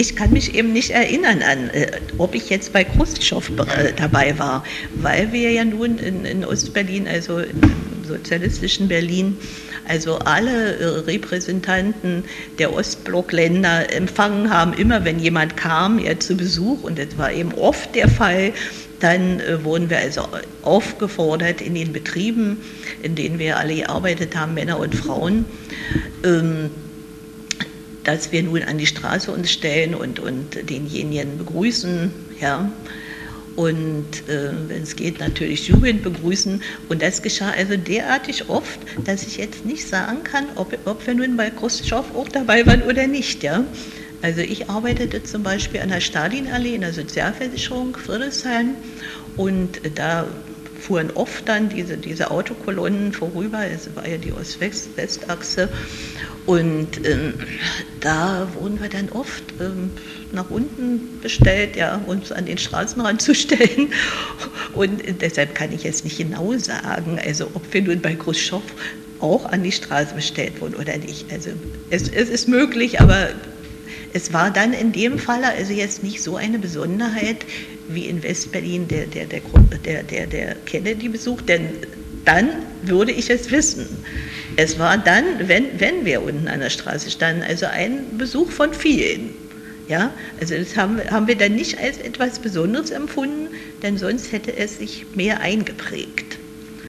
ich kann mich eben nicht erinnern an, ob ich jetzt bei Chruschtschow dabei war, weil wir ja nun in Ostberlin, also im sozialistischen Berlin, also alle Repräsentanten der Ostblockländer empfangen haben, immer wenn jemand kam, ja, zu Besuch, und das war eben oft der Fall. Dann wurden wir also aufgefordert in den Betrieben, in denen wir alle gearbeitet haben, Männer und Frauen, dass wir nun an die Straße uns stellen und denjenigen begrüßen, ja, und wenn es geht, natürlich Jugend begrüßen. Und das geschah also derartig oft, dass ich jetzt nicht sagen kann, ob wir nun bei Chruschtschow auch dabei waren oder nicht, ja. Also ich arbeitete zum Beispiel an der Stalinallee in der Sozialversicherung Friedrichshain, und da fuhren oft dann diese Autokolonnen vorüber, es war ja die Ost-West-Achse, und da wurden wir dann oft nach unten bestellt, ja, uns an den Straßenrand zu stellen, und deshalb kann ich jetzt nicht genau sagen, also ob wir nun bei Chruschtschow auch an die Straße bestellt wurden oder nicht. Also es ist möglich, aber es war dann in dem Falle also jetzt nicht so eine Besonderheit wie in Westberlin der Kennedy-Besuch, denn dann würde ich es wissen. Es war dann, wenn wir unten an der Straße standen, also ein Besuch von vielen. Ja? Also das haben wir dann nicht als etwas Besonderes empfunden, denn sonst hätte es sich mehr eingeprägt.